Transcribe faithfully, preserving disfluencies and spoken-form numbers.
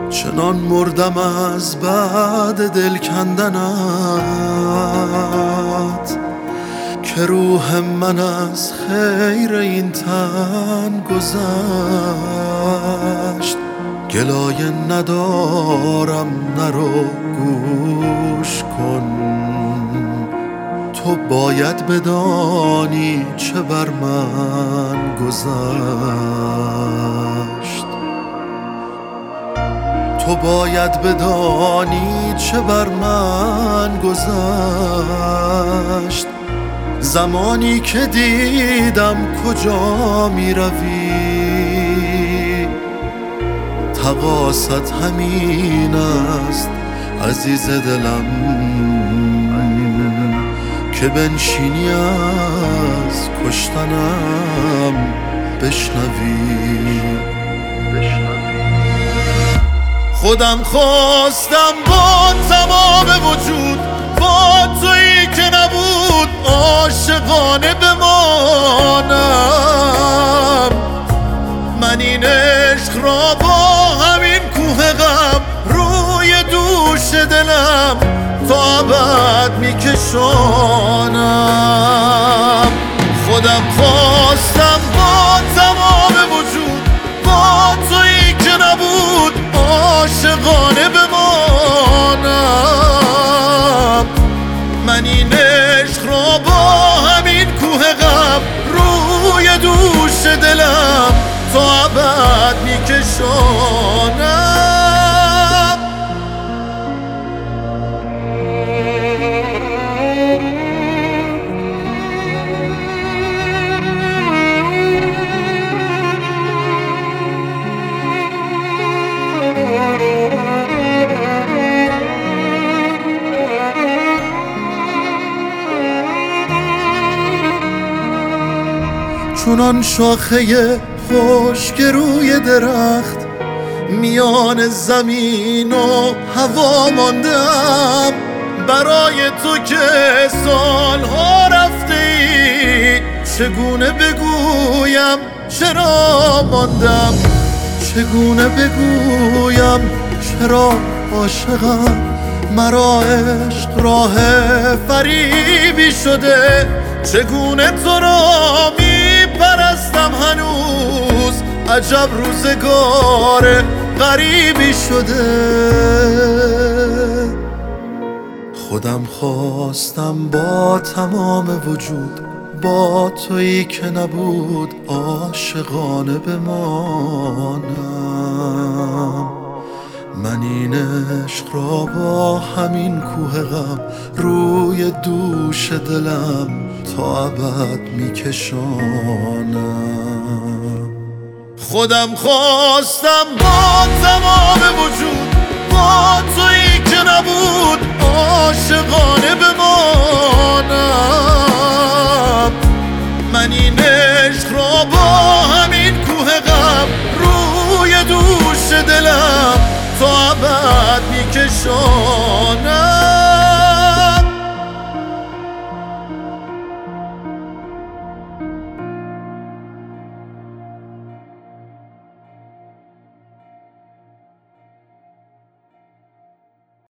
چنان مردم از بعد دل کندنت که روح من از خیر این تن گذشت. گلایه ندارم نرو گوش کن، تو باید بدانی چه بر من گذشت. تو باید بدانی چه بر من گذشت. زمانی که دیدم کجا می روی، تقاصت همین است عزیز دلم که بنشینی از کشتنم بشنوی. خودم خواستم با تمام وجود با تویی که نبود عاشقانه بمانم. من این عشق را با همین کوه غم روی دوش دلم تا ابد میکشانم. خودم خواستم با تمام وجود با تویی که نبود عاشقانه بمانم. من این عشق را با همین کوه غم روی دوش دلم تا ابد میکشانم. چونان شاخه خشک روی درخت میان زمین و هوا ماندم. برای تو که سالها رفته ای چگونه بگویم چرا ماندم. چگونه بگویم چرا عاشقم. مرا عشق راه فریبی شده. چگونه تو را می پرستم هنوز عجب روزگار غریبی شده. خودم خواستم با تمام وجود با تویی که نبود عاشقانه بمانم. من این عشق را با همین کوه غم روی دوش دلم تا ابد میکشانم. خودم خواستم با تمام وجود با تویی که نبود